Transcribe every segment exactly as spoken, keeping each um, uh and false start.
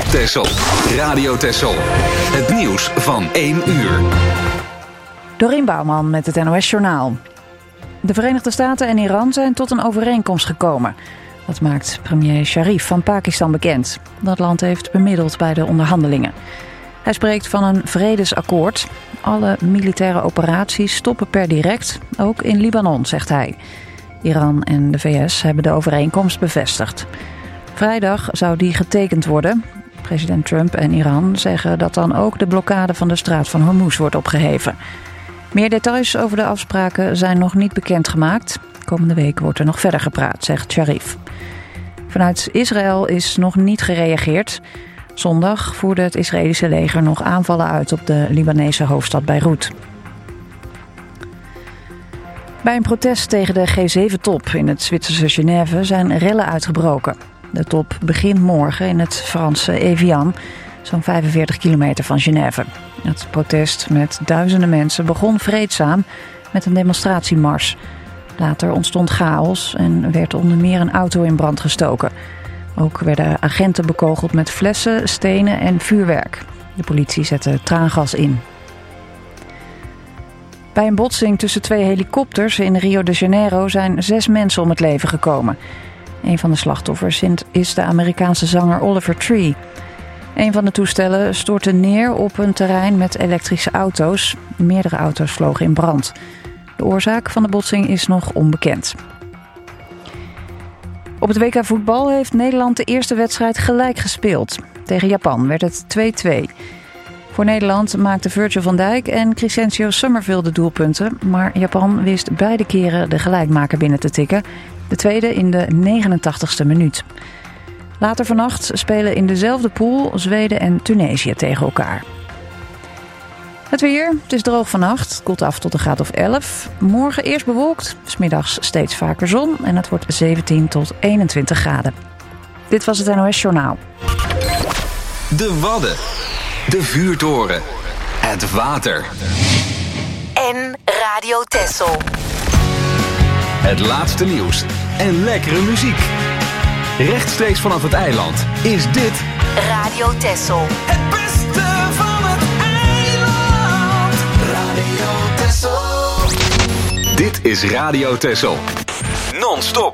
Texel. Radio Texel. Het nieuws van één uur. Dorien Bouwman met het N O S-journaal. De Verenigde Staten en Iran zijn tot een overeenkomst gekomen. Dat maakt premier Sharif van Pakistan bekend. Dat land heeft bemiddeld bij de onderhandelingen. Hij spreekt van een vredesakkoord. Alle militaire operaties stoppen per direct, ook in Libanon, zegt hij. Iran en de V S hebben de overeenkomst bevestigd. Vrijdag zou die getekend worden. President Trump en Iran zeggen dat dan ook de blokkade van de straat van Hormuz wordt opgeheven. Meer details over de afspraken zijn nog niet bekendgemaakt. Komende week wordt er nog verder gepraat, zegt Sharif. Vanuit Israël is nog niet gereageerd. Zondag voerde het Israëlische leger nog aanvallen uit op de Libanese hoofdstad Beirut. Bij een protest tegen de G zeven top in het Zwitserse Genève zijn rellen uitgebroken. De top begint morgen in het Franse Evian, zo'n vijfenveertig kilometer van Genève. Het protest met duizenden mensen begon vreedzaam met een demonstratiemars. Later ontstond chaos en werd onder meer een auto in brand gestoken. Ook werden agenten bekogeld met flessen, stenen en vuurwerk. De politie zette traangas in. Bij een botsing tussen twee helikopters in Rio de Janeiro zijn zes mensen om het leven gekomen. Een van de slachtoffers is de Amerikaanse zanger Oliver Tree. Een van de toestellen stortte neer op een terrein met elektrische auto's. Meerdere auto's vlogen in brand. De oorzaak van de botsing is nog onbekend. Op het W K voetbal heeft Nederland de eerste wedstrijd gelijk gespeeld. Tegen Japan werd het twee-twee. Voor Nederland maakten Virgil van Dijk en Crescencio Summerville de doelpunten. Maar Japan wist beide keren de gelijkmaker binnen te tikken. De tweede in de negenentachtigste minuut. Later vannacht spelen in dezelfde pool Zweden en Tunesië tegen elkaar. Het weer, het is droog vannacht, het koelt af tot een graad of elf. Morgen eerst bewolkt, 's middags steeds vaker zon en het wordt zeventien tot eenentwintig graden. Dit was het N O S-journaal. De Wadden, de vuurtoren, het water. En Radio Texel. Het laatste nieuws en lekkere muziek. Rechtstreeks vanaf het eiland is dit Radio Texel. Het beste van het eiland. Radio Texel. Dit is Radio Texel. Non-stop.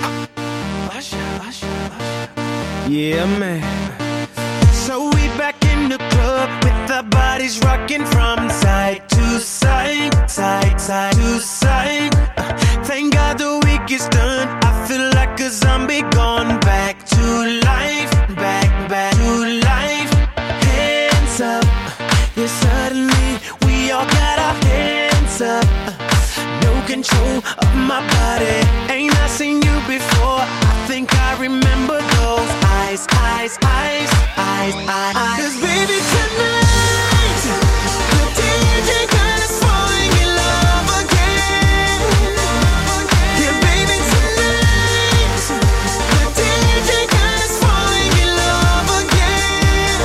Yeah, man. So we back in the club with the bodies rocking from side to side, side, side to side. Uh, thank God the week is done. I feel like a zombie gone back to life, back, back to life. Hands up, yeah, suddenly we all got our hands up. No control of my body. Ain't I seen you before? I think I remember those eyes, eyes, eyes, eyes, eyes, eyes. 'Cause baby tonight, the D J got us falling in love again. Yeah, baby tonight, the D J got us falling in love again.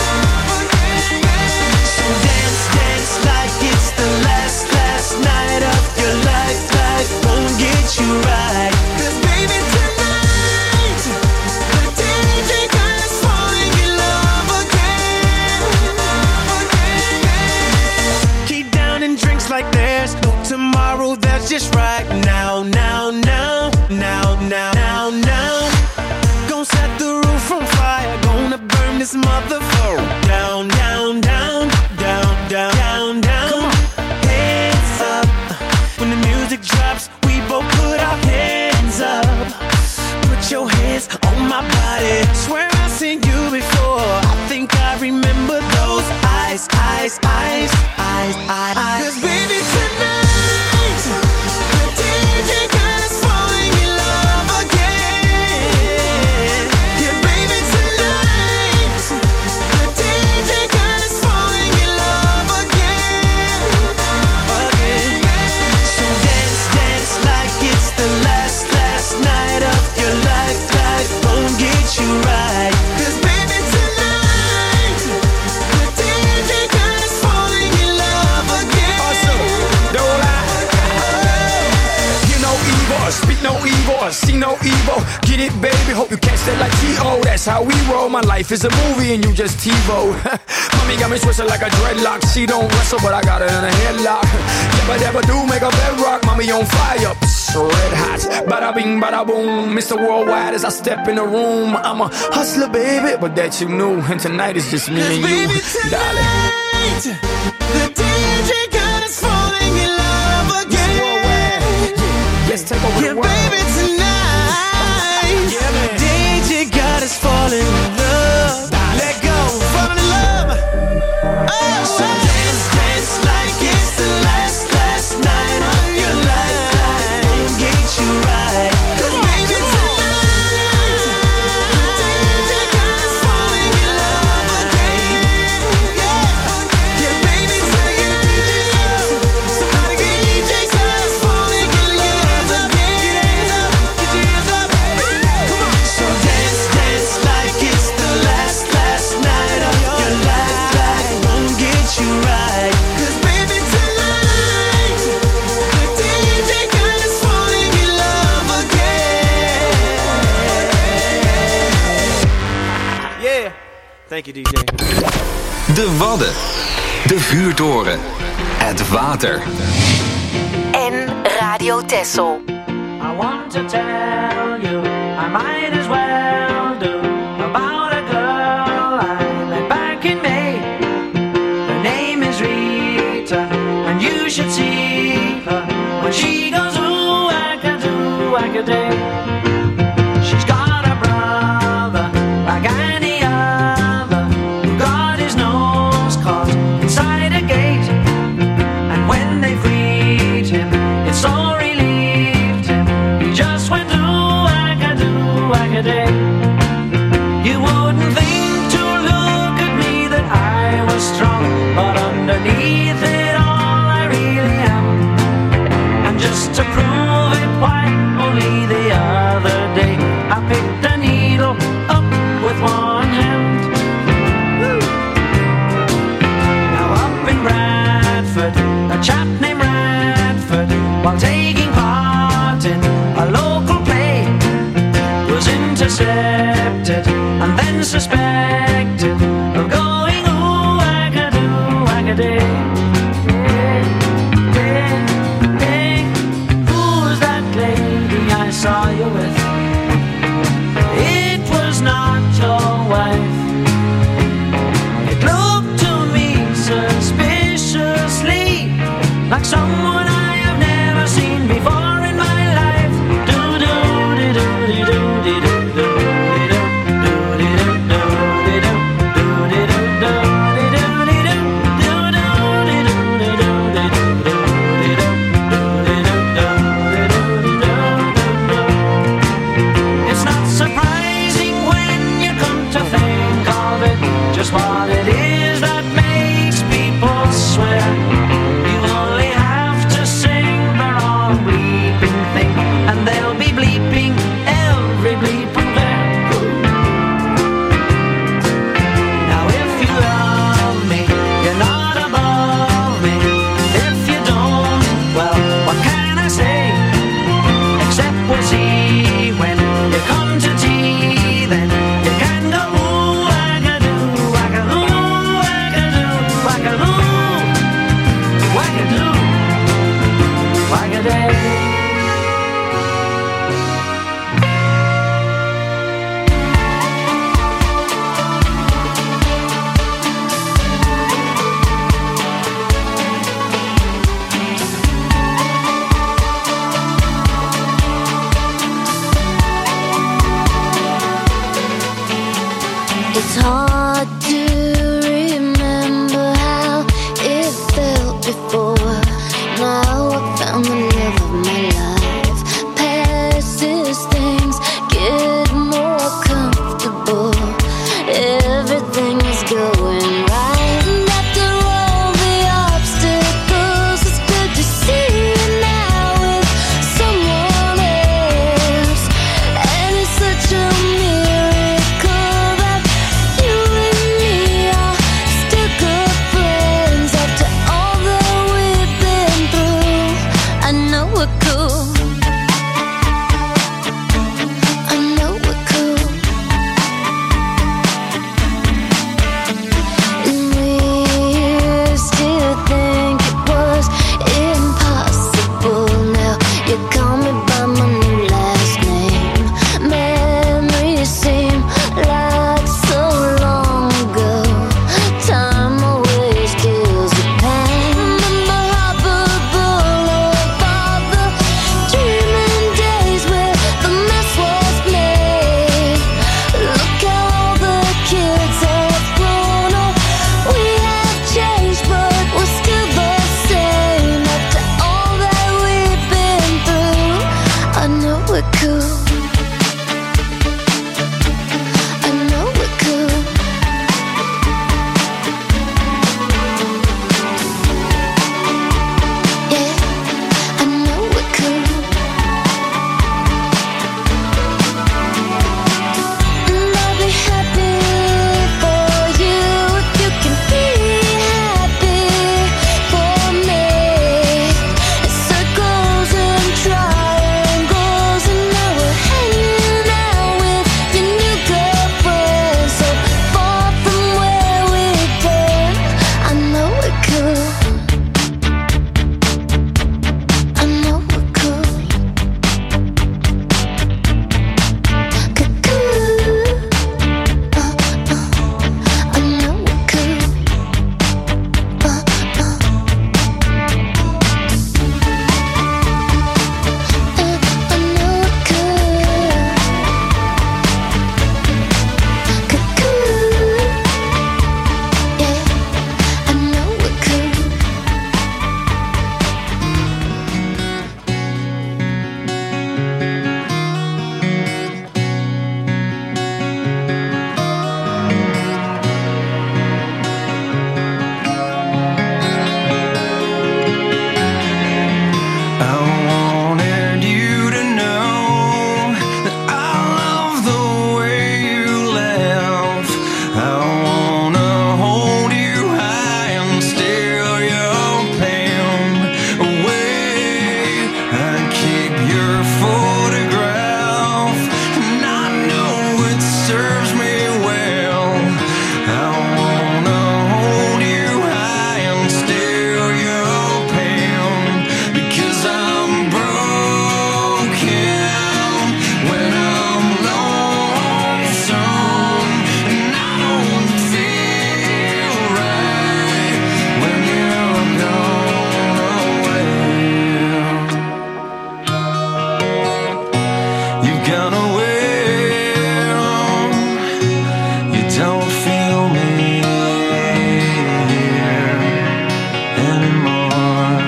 So dance, dance like it's the last, last night of your life. Life won't get you right. 'Cause baby tonight, the D J got us falling in love again. Keep down and drinks like there's no tomorrow. That's just right now, now, now, now, now, now, now. Gonna set the roof on fire. Gonna burn this motherfucker down, down, down, down, down, down, down. Hands up. When the music drops, we both put our hands up. Put your hands on my body. Swear I've seen you before. I think I remember those eyes, eyes, eyes, eyes, eyes, eyes. 'Cause baby tonight, the D J got us falling in love again. Yeah, baby tonight, the D Speak no evil, I see no evil. Get it, baby, hope you catch that like T O. That's how we roll, my life is a movie and you just TiVo. Mommy got me twisted like a dreadlock. She don't wrestle, but I got her in a headlock. Never, never do make a bedrock. Mommy on fire, psh, red hot. Bada bing, bada boom. Mister Worldwide as I step in the room. I'm a hustler, baby, but that you knew. And tonight is just me and you, baby, tonight, darling. the D J God is falling in love again. Let's take over yeah, the world. baby, tonight, yeah, man. D J God is falling in love. Let go, falling in love. Oh, so dance, dance like it's the last, last night of your life. Won't get you right. 'Cause baby, tonight, D J God is falling in love again. Yeah, yeah, baby, tonight, somebody get D J God is falling in love again. Get your hands up, come on. So dance, dance like it's the last, last night of your life. Won't get you right. 'Cause baby, tonight, the D J God is falling in love again. Yeah, thank you, D J. De Wadden. De Vuurtoren. Het water. En Radio Texel. I want to tell you, I might as well do, about a girl I met back in May. Her name is Rita, and you should see her when she goes ooh, wacka-doo, wacka-day. She's got a brother like any other, who got his nose caught inside a gate. And when they freed him, it so relieved him. He just went ooh, wacka-doo, wacka-day. You wouldn't think to look at me that I was strong, but underneath it all I really am. And just to prove it, why, only the other day I picked a needle up with one hand. Woo! Now up in Bradford, a chap named Radford, while taking part in a local play, was intercepted and then suspected of going ooh, wacka-doo, wacka-day. Hey, hey, hey, who's that lady I saw you with? It was not your wife. It looked to me suspiciously like someone I have never seen before in my life. Do do do do do do do do do do do do do gone away. Oh, you don't feel me here anymore.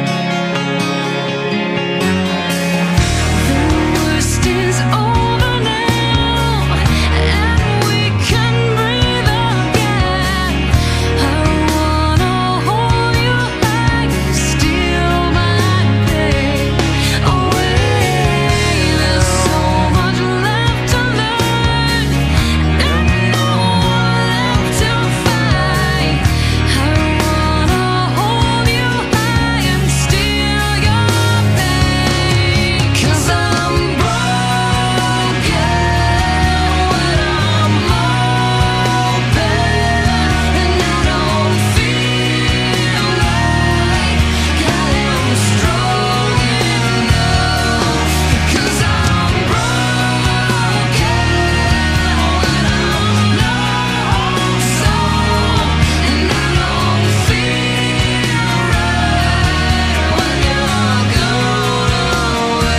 The worst is over now, and we can breathe again. I wanna hold you like you steal my pain away. There's so much left to learn and no one left to fight. I wanna hold you high and steal your pain. 'Cause I'm broken when I'm open, and I don't feel like I am strong enough. 'Cause I'm broken when I'm not so, and I don't feel right when you're gone away.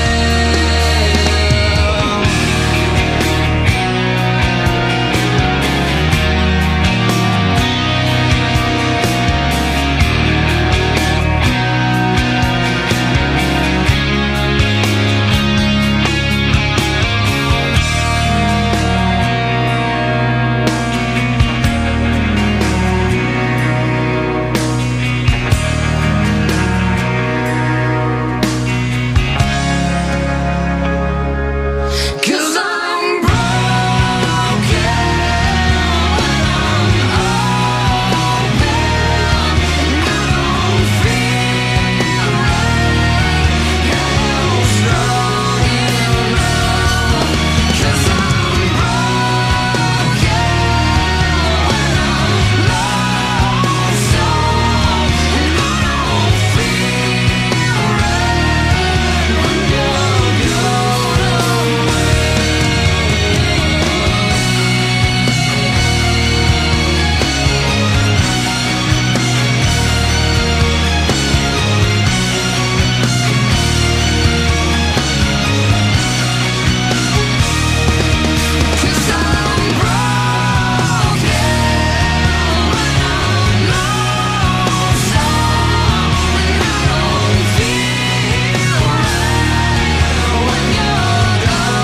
Cause I'm broken when I'm open, and I don't feel like I'm strong enough. 'Cause I'm broken when I'm lost, so, and I don't feel right when you're gone away. Cause I'm broken when I'm lost, so, and I don't feel right when you're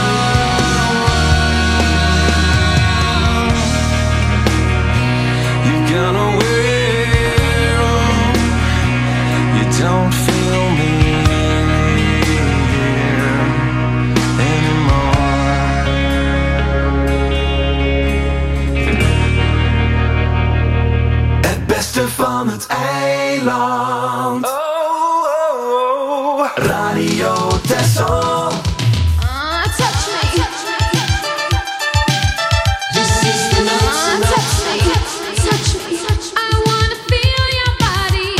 gone. You've gone away. Oh, you don't feel me here anymore. Het beste van het eiland. Oh, oh, oh. Radio Texel. Ah, touch me. This is the night. Touch me. Touch me. I wanna feel your body.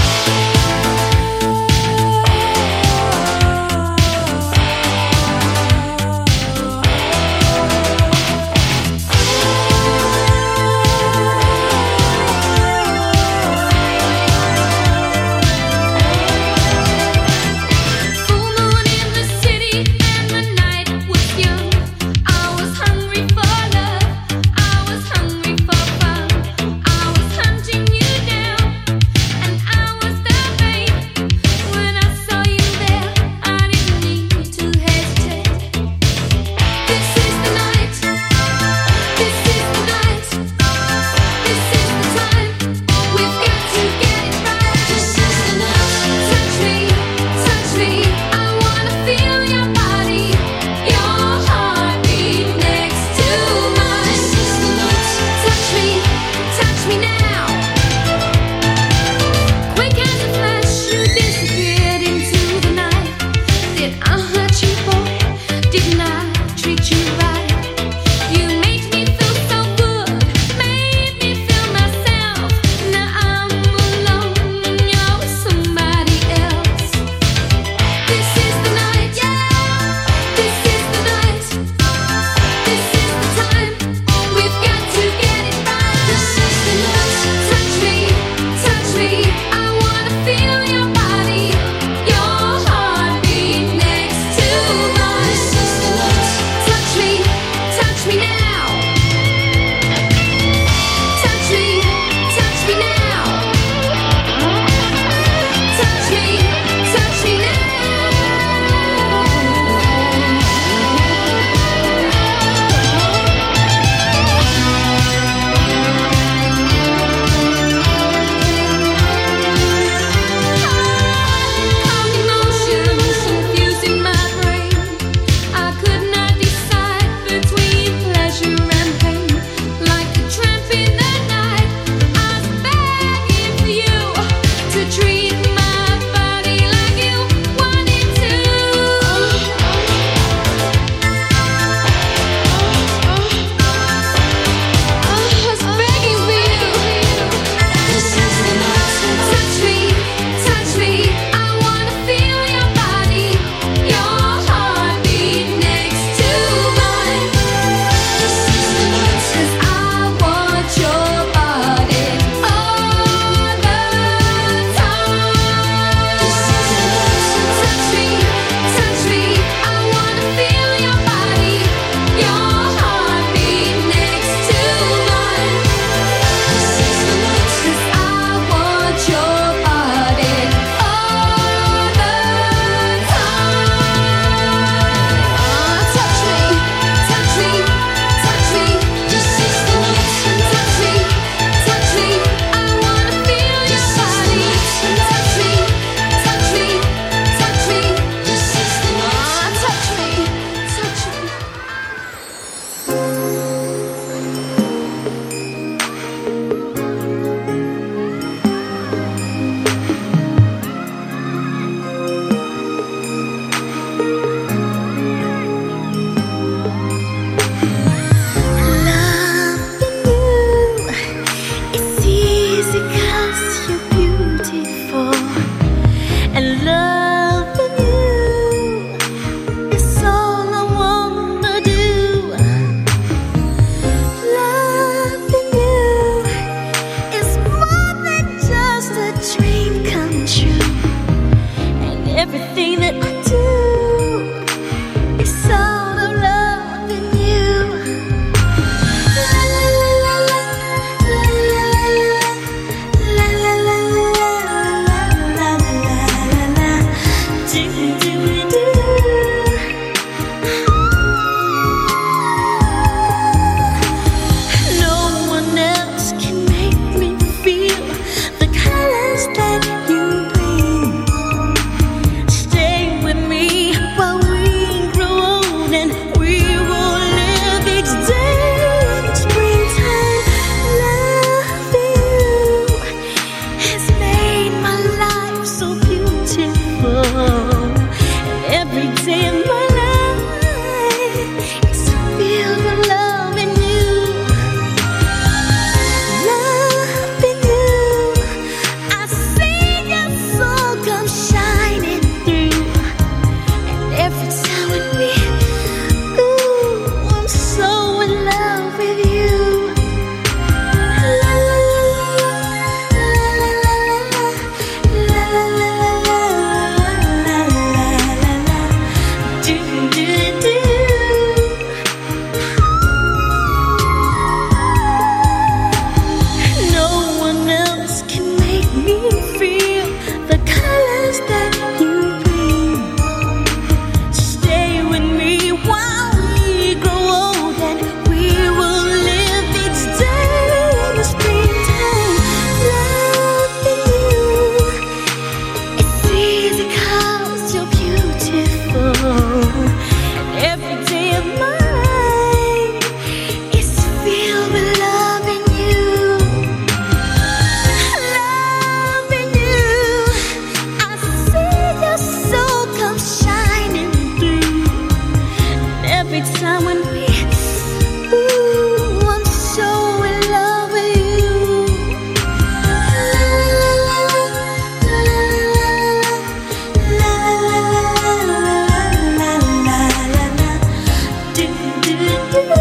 every time when we. Ooh, I'm so in love with you. La la la la la la la la. Do do do.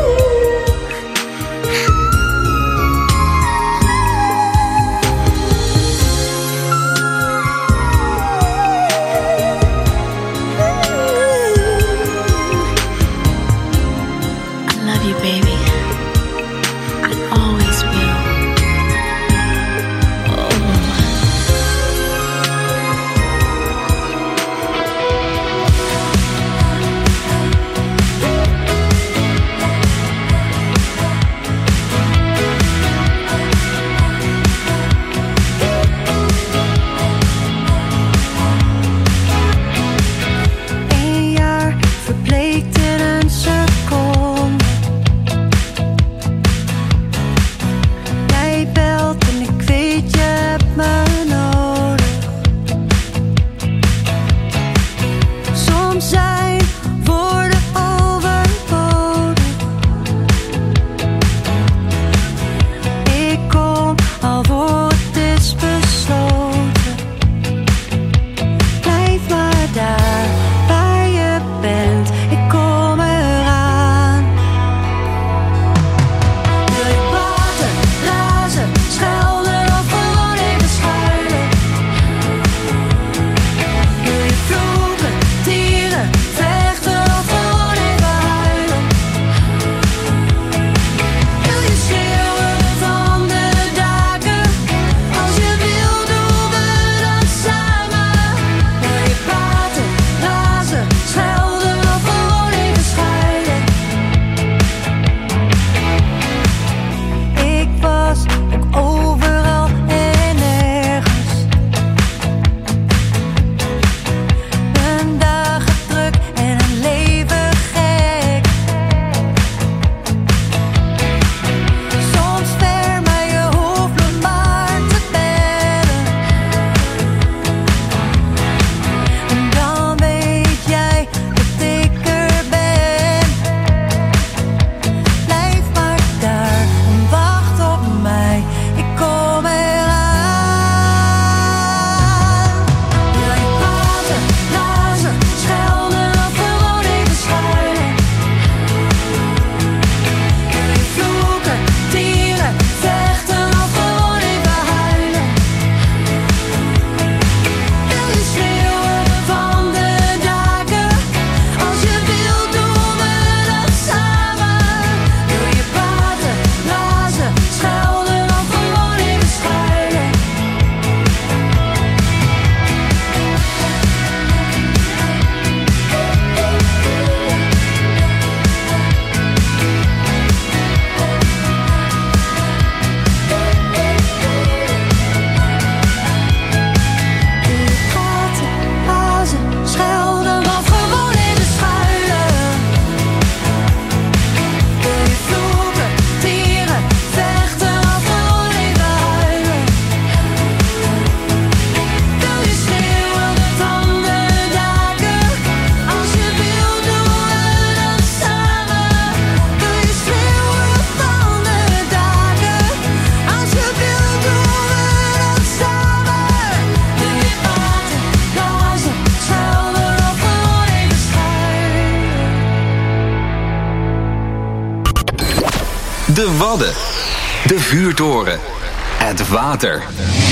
De Wadden, de vuurtoren, het water.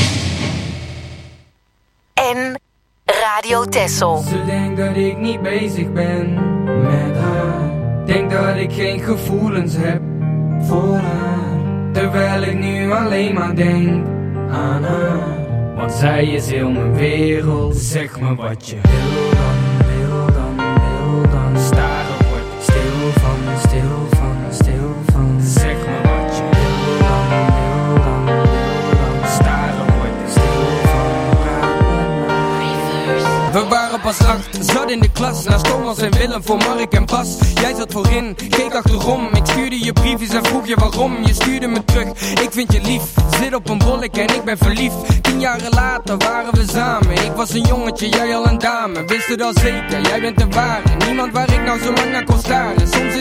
En Radio Texel. Ze denkt dat ik niet bezig ben met haar. Denk dat ik geen gevoelens heb voor haar. Terwijl ik nu alleen maar denk aan haar. Want zij is heel mijn wereld. Zeg me wat je wil dan, wil dan, wil dan. Staren word stil van, stil van, stil van. Zeg me wat je wil dan, wil dan, wil dan. Staren word stil van, praat met mij. We waren pas acht, zat in de klas. Naast Thomas en Willem voor Mark en Bas. Jij zat voorin, keek achterom. Ik stuurde je briefjes en vroeg je waarom. Je stuurde me terug, ik vind je lief. Zit op een bolletje en ik ben verliefd. Tien jaren later waren we samen. Ik was een jongetje, jij al een dame. Wist het al zeker, jij bent de ware. Niemand waar ik nou zo lang naar kon staren. Soms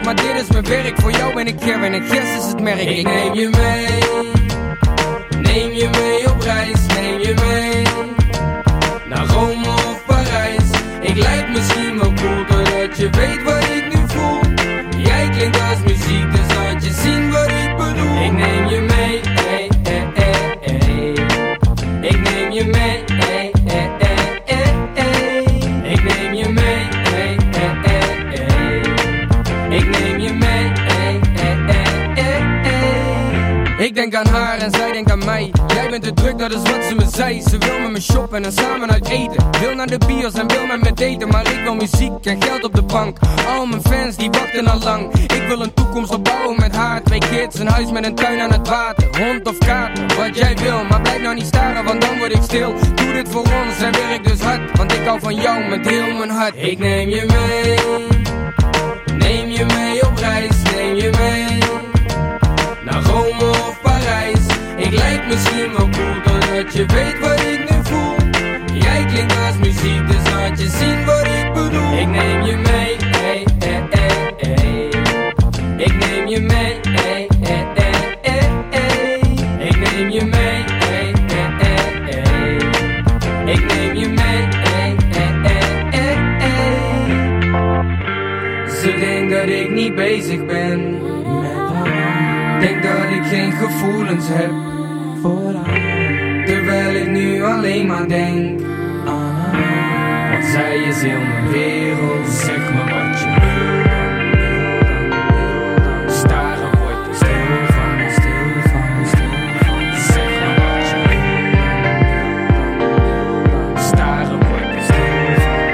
maar dit is mijn werk. Voor jou ben ik Kevin en Gers is het merk. Ik neem je mee, neem je mee op reis, neem je mee naar Rome of Parijs. Ik lijk misschien wel cool, doordat je weet wat ik nu voel. Jij klinkt als muziek, dus laat je zien wat ik bedoel. Ik neem je mee, ey, ey, ey, ey. Ik neem je mee, ey, ey, ey, ey, ey. Ik neem je mee, ey, ey, ey, ey. Ik neem je mee, ey, ey, ey, ey, ey. Ik denk aan haar en zij denkt aan mij. Jij bent te druk, dat is wat ze me zei. Ze wil met me shoppen en samen uit eten. Wil naar de bios en wil met me daten. Maar ik wil muziek en geld op de bank. Al mijn fans die wachten al lang. Ik wil een toekomst opbouwen met haar. Twee kids, een huis met een tuin aan het water. Hond of kaart, wat jij wil. Maar blijf nou niet staren, want dan word ik stil. Doe dit voor ons en werk dus hard. Want ik hou van jou met heel mijn hart. Ik neem je mee, neem je mee op reis. Neem je mee naar Rome of Parijs. Ik lijk misschien wel cool, doordat je weet wat ik nu voel. Jij klinkt als muziek, dus laat je zien wat ik bedoel. Ik neem je mee, ey, ey, ey, ey. Ik neem je mee, ey, ey, ey, ey, ey. Ik neem je mee, ey, ey, ey, ey. Ik neem je mee, ey, ey, ey, ey, ey. Ze denkt dat ik niet bezig ben met haar. Denk dat ik geen gevoelens heb voor haar. Terwijl ik nu alleen maar denk aan haar. Want zij is heel mijn wereld. Zeg me wat je wil dan, wil dan, wil dan. Staren word je stil van, stil van, stil van. Zeg me wat je wil dan, wil dan. Staren word je stil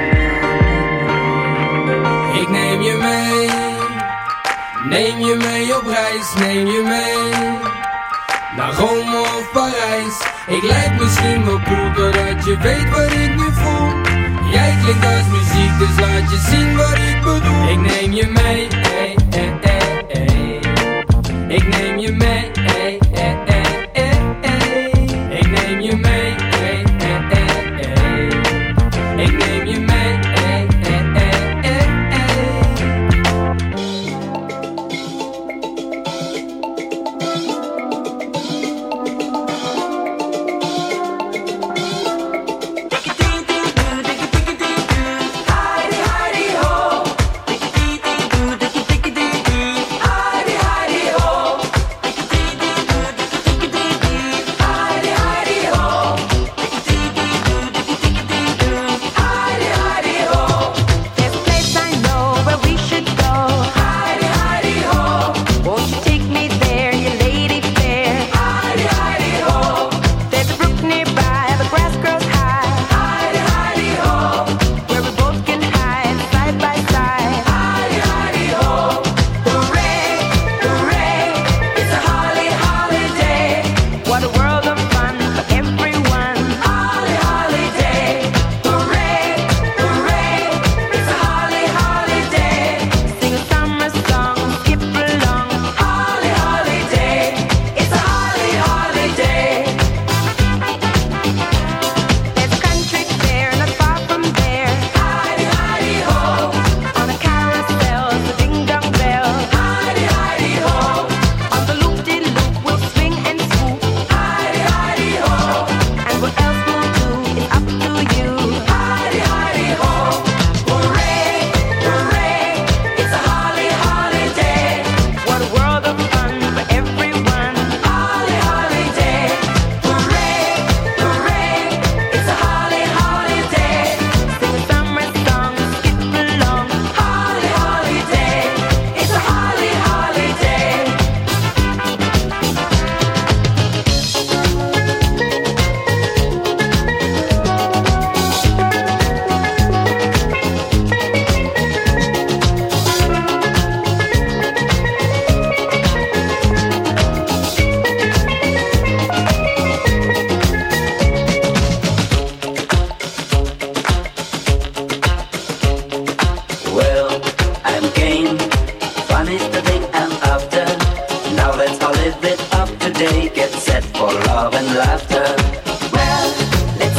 van. Ik neem je mee, neem je mee op reis, neem je mee naar Rome of Parijs. Ik lijk misschien wel cool, doordat je weet wat ik nu voel. Jij klinkt als muziek, dus laat je zien wat ik bedoel. Ik neem je mee, ey, ey, ey, ey. Ik neem je mee, ey, ey, ey, ey, ey. Ik neem je mee, ey, ey, ey, ey. Ik neem je mee, ey, ey, ey, ey, ey.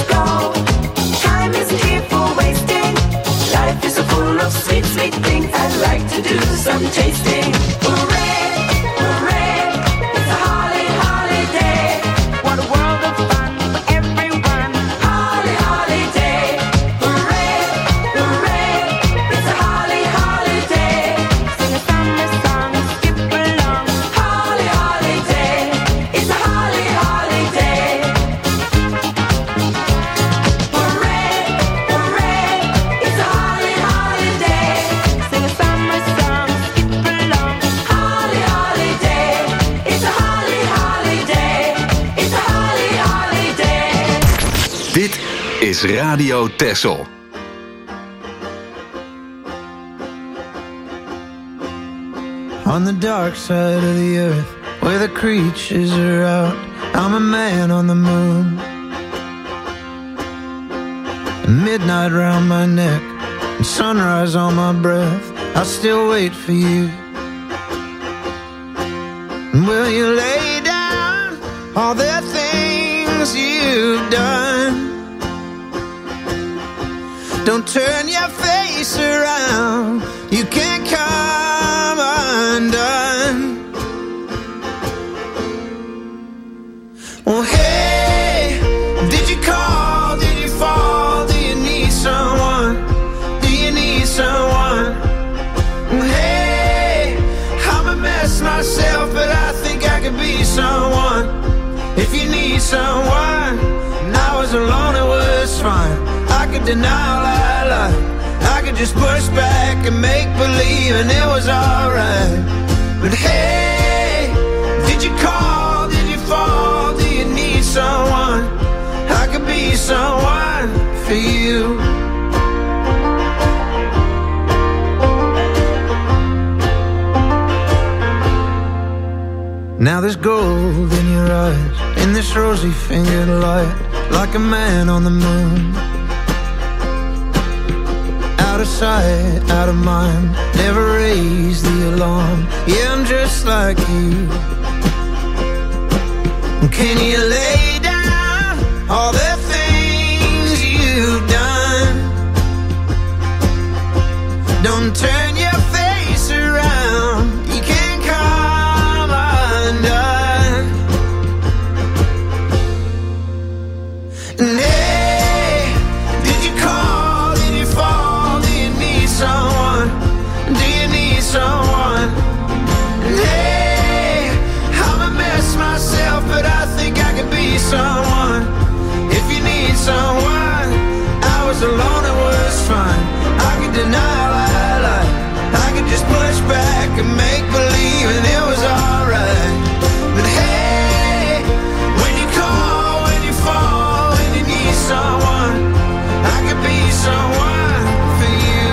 Sweet, sweet things. like to do some tasting. Hooray, hooray, it's a holly holiday. What a world of fun for everyone. Holly holiday. Hooray, hooray, it's a holly holiday. Sing a summer song, skip along. Holly holiday, it's a holly holiday. Hooray, hooray, it's a holly holiday. Sing a summer song, skip along. Holly holiday, it's a holly holiday. It's a holly holiday. Dit is Radio Texel. On the dark side of the earth, where the creatures are out, I'm a man on the moon. Midnight round my neck, and sunrise on my breath, I still wait for you. And will you lay down all the things you've done? Don't turn your face around, you can't come undone. Well, hey, did you call, did you fall, do you need someone, do you need someone? Well, hey, I'm a mess myself, but I think I could be someone. If you need someone, and I was alone, it was fine. I could deny all I like, I could just push back and make believe, and it was alright. But hey, did you call, did you fall, do you need someone? I could be someone for you. Now there's gold in your eyes, in this rosy fingered light, like a man on the moon. Out of sight, out of mind, never raise the alarm. Yeah, I'm just like you. Can you lay down all the things you've done? Don't turn your face around, you can't come undone. And hey, did you call, did you fall, do you need someone, do you need someone? And hey, I'm a mess myself, but I think I could be someone. If you need someone, I was alone, it was fine. I could deny all I like, I could just push back and make believe, and it was alright. But hey, when you call, when you fall, when you need someone, I could be someone for you.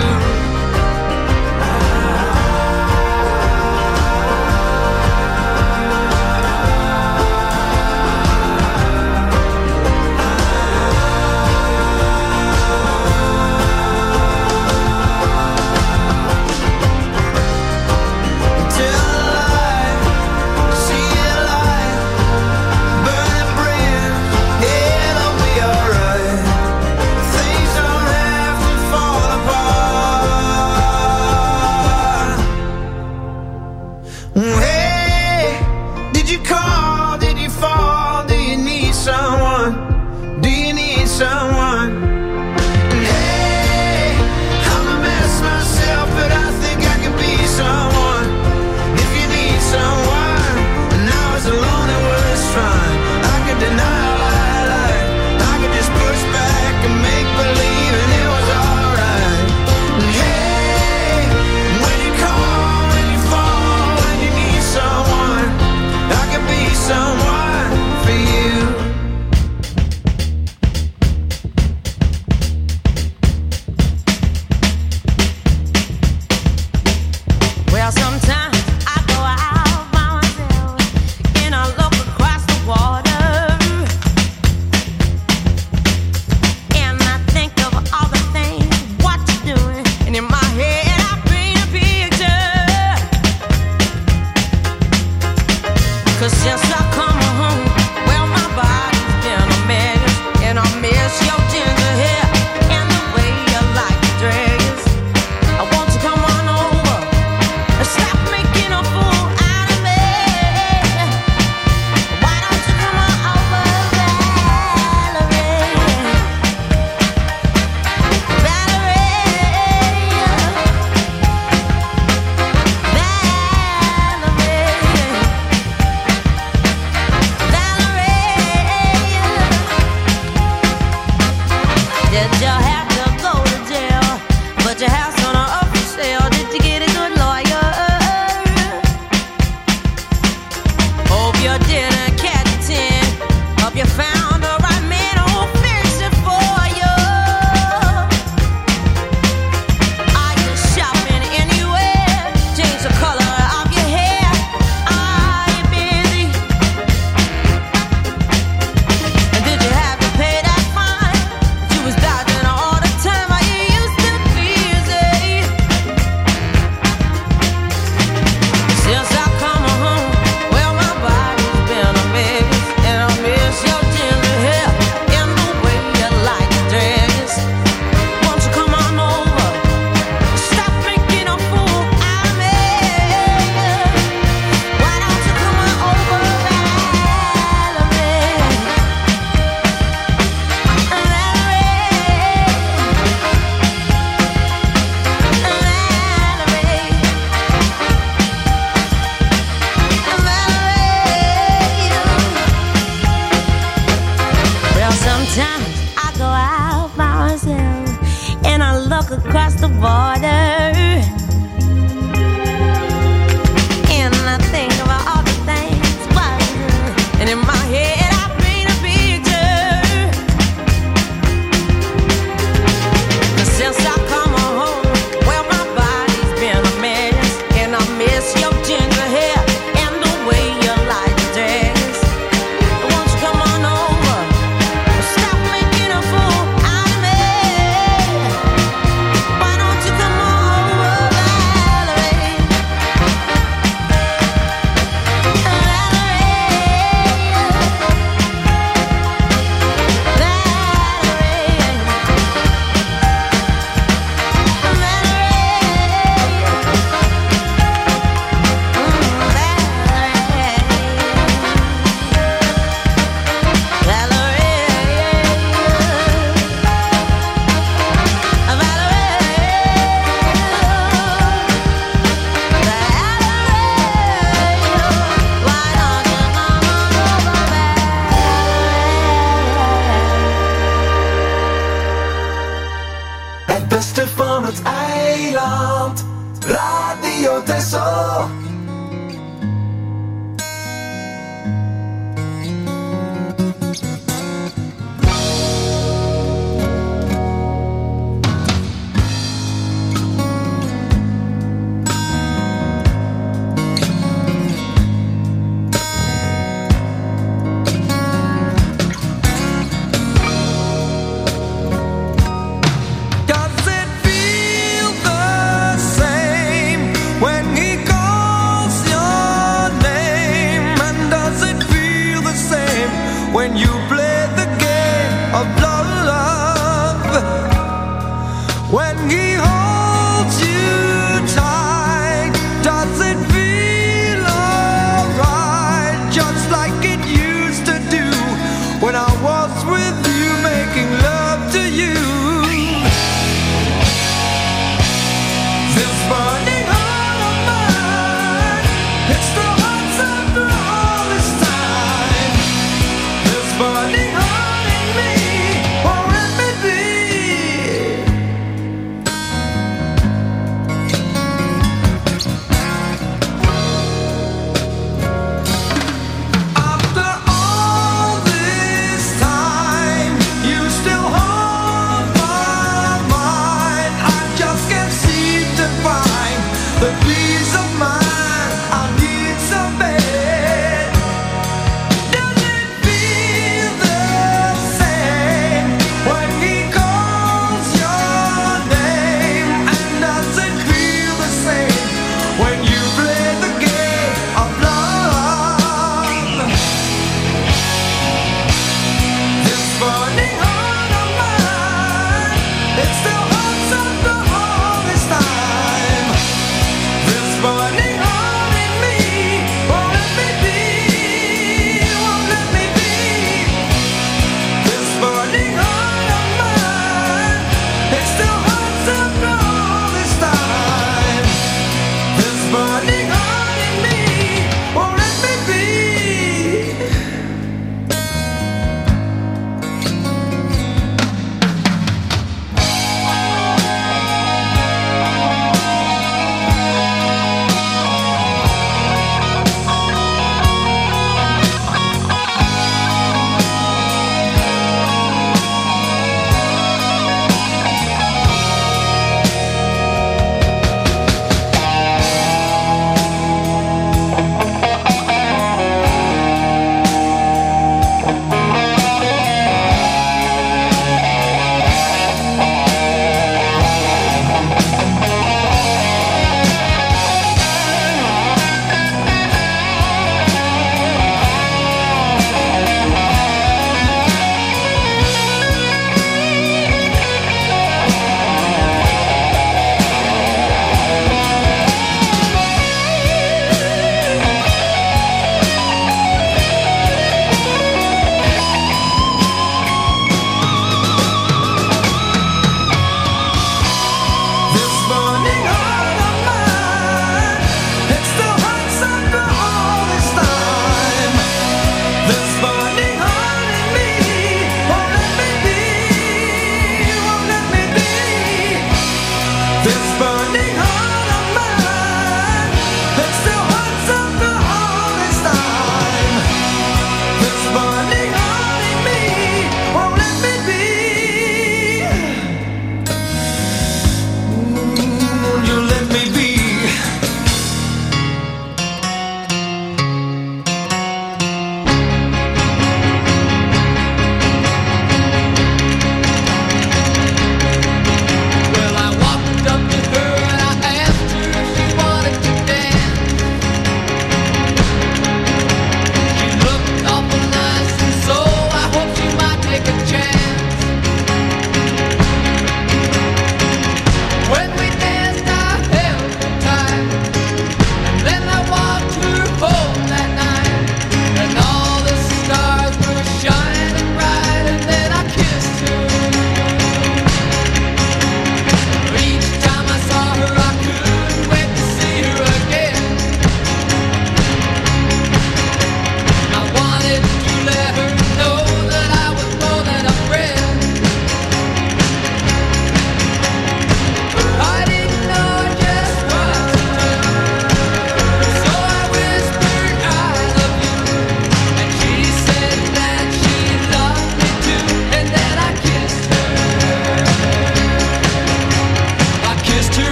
Radio Texel.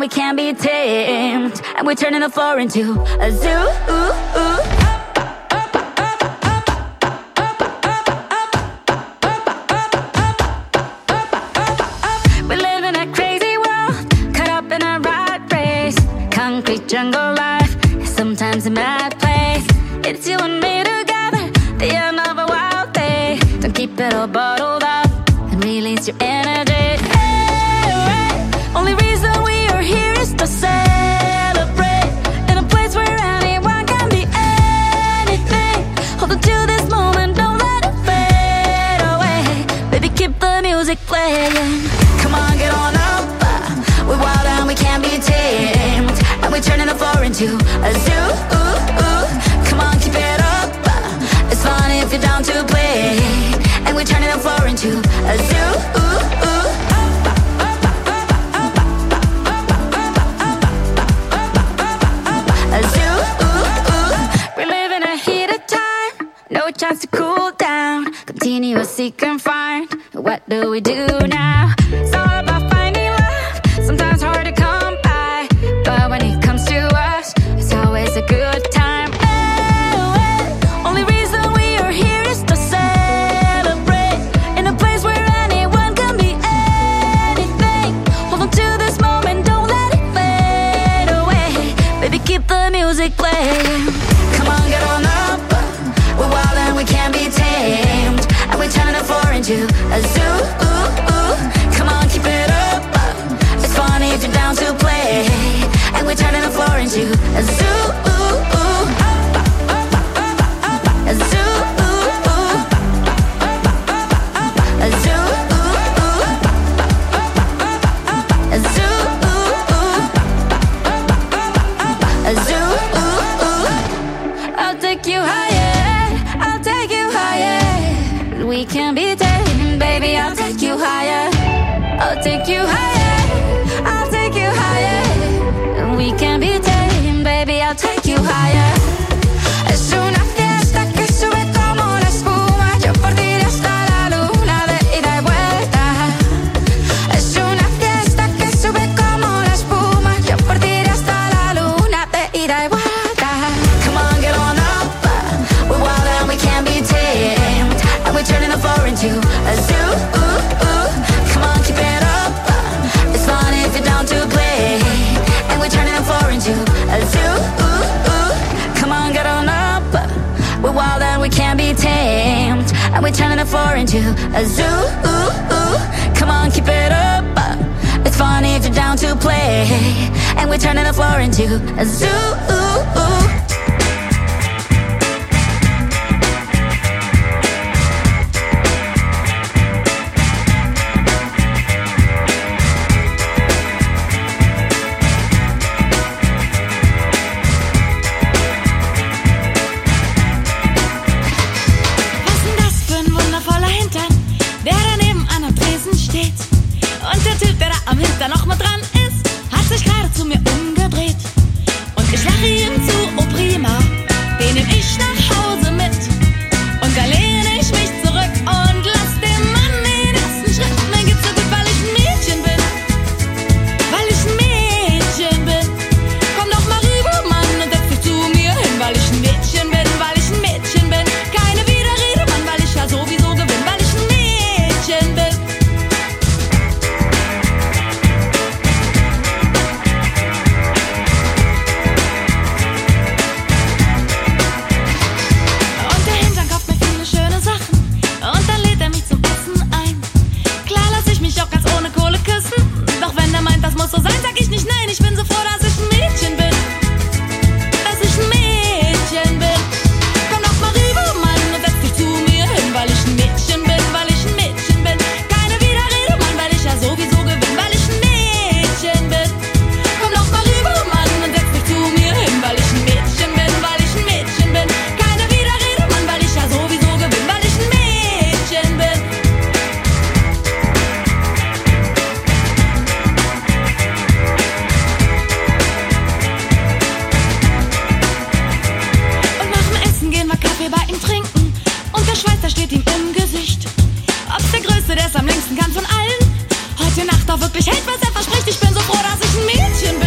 we can't be tamed, and we're turning the floor into a zoo. Ooh, ooh. We live in a crazy world, caught up in a rat race. Concrete jungle life, sometimes a mad place. It's you and me together, the end of a wild day. Don't keep it all bottled up and release your energy. Hey, hey. Only reason we are here is to celebrate in a place where anyone can be anything. Hold on to this moment, don't let it fade away. Baby, keep the music playing. Come on, get on up. We're wild and we can't be tamed, and we're turning the floor into a zoo. Ooh, ooh. Come on, keep it up. It's fun if you're down to play, and we're turning the floor into a zoo. Ooh, ooh. A zoo. Ooh, ooh. We live in a heated time, no chance to cool down. Continuous seek and find. What do we do now? It's all about finding love. Sometimes hard to come by, but when it comes to us, it's always a good time. Oh, oh. Only reason we are here is to celebrate in a place where anyone can be anything. Hold on to this moment, don't let it fade away. Baby, keep the music playing. Come on, get on up. We're wild and we can't be tamed, and we're turning the floor into a zoo. Ooh, ooh. Come on, keep it up. It's funny if you're down to play, and we're turning the floor into a zoo. Ooh, ooh. A zoo. Ooh, ooh. A zoo. Ooh, ooh. A zoo. Ooh, ooh. A zoo. Ooh, ooh. I'll take you higher. I'll take you higher. We can be tamed, baby. I'll take you higher. I'll take you higher. I'll take you higher. We can be tamed, baby. I'll take you higher. Es una fiesta que sube como la espuma. Yo por ti hasta la luna de ida y vuelta. Es una fiesta que sube como la espuma. Yo por ti hasta la luna de ida y vuelta. Come on, get on up. We're wild and we can't be tamed, and we're turning the floor into a zoo. Ooh, ooh. Come on, keep it up. It's fun if you're down to play, and we're turning the floor into a zoo. Ooh, ooh. Come on, get on up. We're wild and we can't be tamed, and we're turning the floor into a zoo. Ooh, ooh. Come on, keep it up. It's fun if you're down to play, and we're turning the floor into a zoo. Ooh, ooh. Und der Typ, der da am Hinter noch mit dran ist, hat sich gerade zu mir umgedreht. Und ich lache ihm zu, oh prima, den nehm ich nach Hause mit. Und da lehne ich mich zurück und lass dem Mann den ersten Schritt. Mir geht's so gut, weil ich ein Mädchen bin. Weil ich ein Mädchen bin. Komm doch mal rüber, Mann, und setz dich zu mir hin. Weil ich ein Mädchen bin, weil ich ein Mädchen bin. Keine Widerrede, Mann, weil ich ja sowieso gewinn. Weil ich ein Mädchen bin. So sein, sag ich nicht nein, ich bin so froh, dass ich ein Mädchen bin. Dass ich ein Mädchen bin. Komm doch mal rüber, Mann, und setz dich zu mir hin. Weil ich ein Mädchen bin, weil ich ein Mädchen bin. Keine Widerrede, Mann, weil ich ja sowieso gewinn. Weil ich ein Mädchen bin. Komm doch mal rüber, Mann, und setz dich zu mir hin. Weil ich ein Mädchen bin, weil ich ein Mädchen bin. Keine Widerrede, Mann, weil ich ja sowieso gewinn. Weil ich ein Mädchen bin. Bei ihm trinken und der Schweizer steht ihm im Gesicht. Ob's der Größte, der es am längsten kann von allen, heute Nacht auch wirklich hält, was er verspricht. Ich bin so froh, dass ich ein Mädchen bin.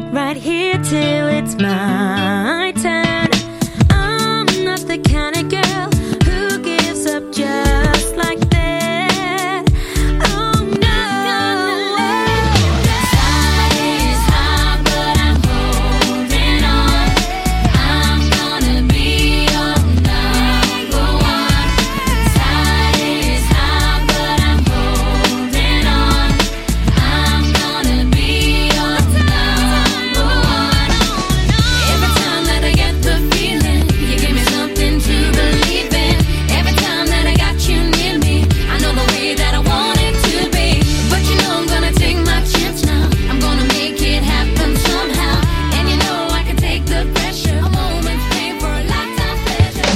right here till it's my turn. I'm not the kind of girl who gives up just like that. Oh no. Tide is high, but I'm holding on. I'm gonna be your number one. Tide is high, but I'm holding on. I'm gonna be your number one. Every time that I get the feeling, you give me something to believe in. Every time that I got you near me, I know the way that I want it to be. But you know I'm gonna take my chance now. I'm gonna make it happen somehow. And you know I can take the pressure. A moment's pain for a lifetime pleasure.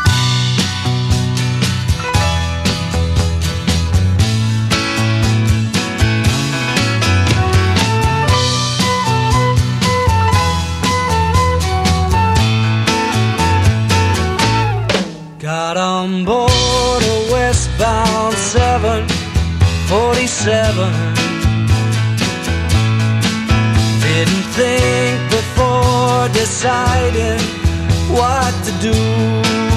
Got on board a westbound seven forty-seven. Didn't think before deciding what to do.